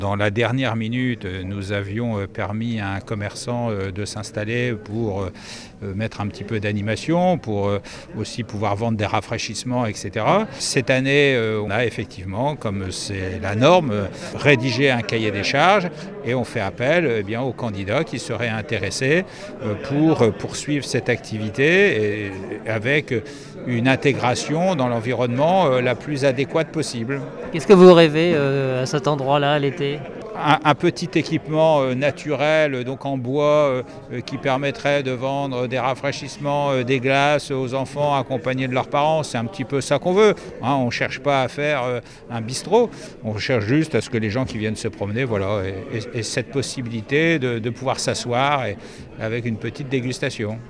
Dans la dernière minute, nous avions permis à un commerçant de s'installer pour mettre un petit peu d'animation, pour aussi pouvoir vendre des rafraîchissements, etc. Cette année, on a effectivement, comme c'est la norme, rédigé un cahier des charges et on fait appel aux candidats qui seraient intéressés pour poursuivre cette activité et avec une intégration dans l'environnement la plus adéquate possible. Qu'est-ce que vous rêvez à cet endroit-là l'été ? Un petit équipement naturel, donc en bois, qui permettrait de vendre des rafraîchissements, des glaces aux enfants accompagnés de leurs parents. C'est un petit peu ça qu'on veut. On ne cherche pas à faire un bistrot, on cherche juste à ce que les gens qui viennent se promener, voilà, et cette possibilité de pouvoir s'asseoir avec une petite dégustation.